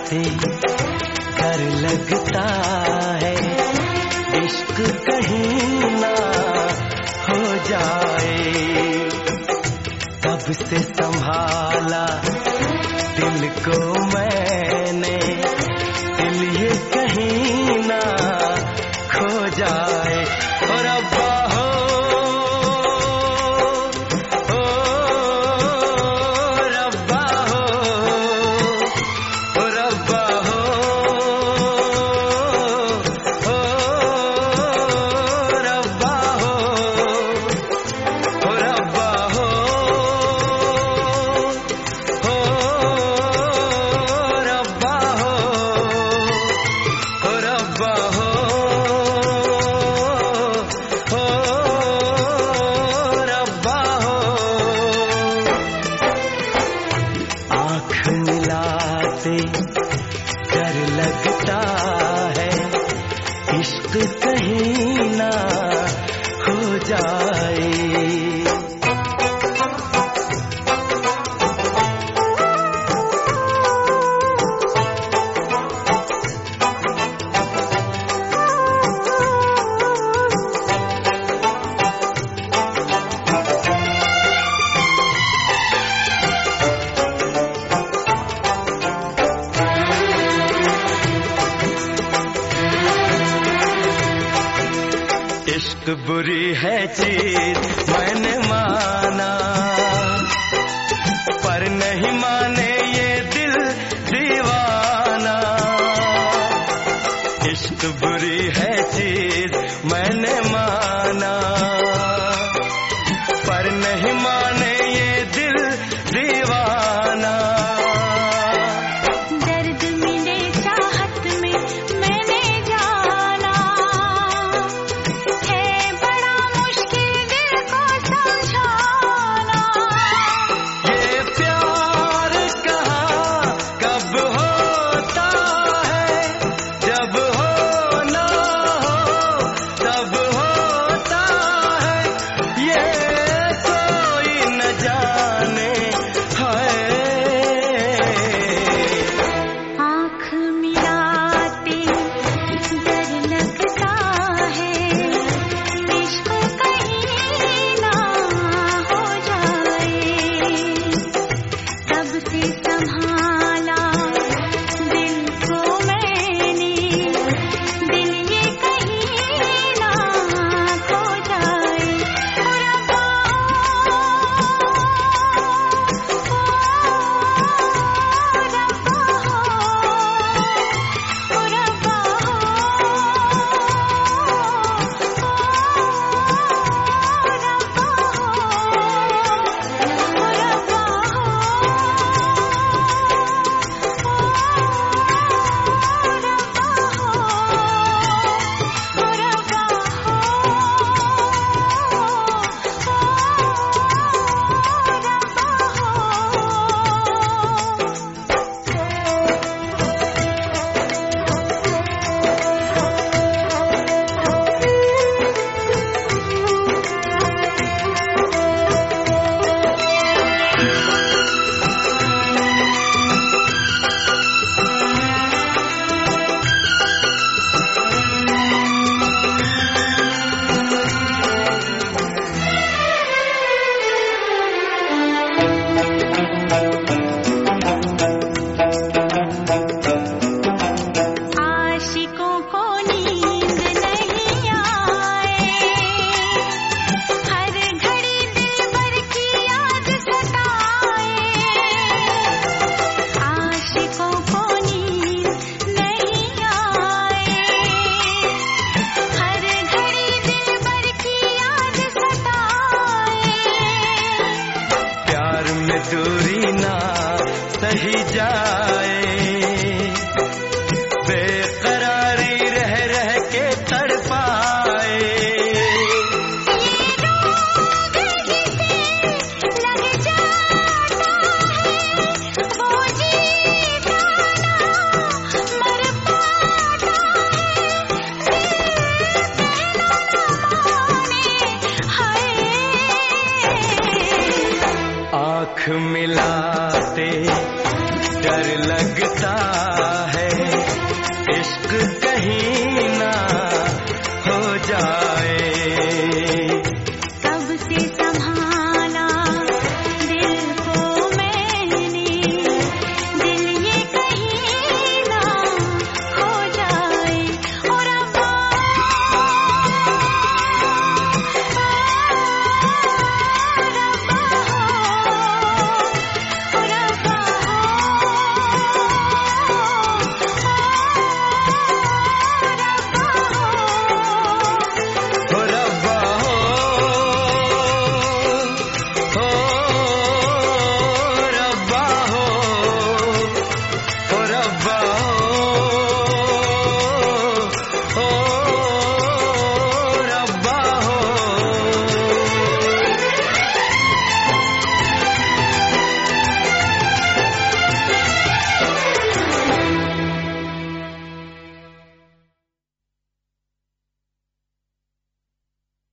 मिलाते डर लगता है, इश्क कहीं ना हो जाए। कब से संभाला दिल को मैंने, दिल ये कहीं ना खो जाए। और अब्बा हो रब्बा हो, रब्बा हो रब्बा हो, रब्बा हो रब्बा हो, रब्बा हो रब्बा हो। आँख मिलाते डर लगता है, इश्क कहीं ना हो जाए। इश्क बुरी है चीज मैंने माना, पर नहीं माने ये दिल दीवाना। इश्क बुरी है चीज मैंने माना, पर नहीं माने ये दिल दीवाना। दर्द मिले चाहत में मैंने जाना, है बड़ा मुश्किल दिल को समझाना। ये प्यार कहाँ कब होता है, जब होना हो तब होता है। ये कोई न जाने है। आँख मिलाते डर लगता है, इश्क कहीं ना हो जाए। तब से संभाला दिल को मैंने, दिल ये कहीं ना खो जाए। और रब्बा आशिकों को नींद नहीं आए, हर घड़ी दिलबर की याद सताए। आशिकों को नींद नहीं आए, हर घड़ी दिलबर की याद सताए। प्यार में दूरी ना सही जाए, बेकरारी रह रह के तड़पाए। ये रोग जिसे लग जाता है, वो जीता ना मर पाता है। दिल कहना ना माने, हाय। आँख मिला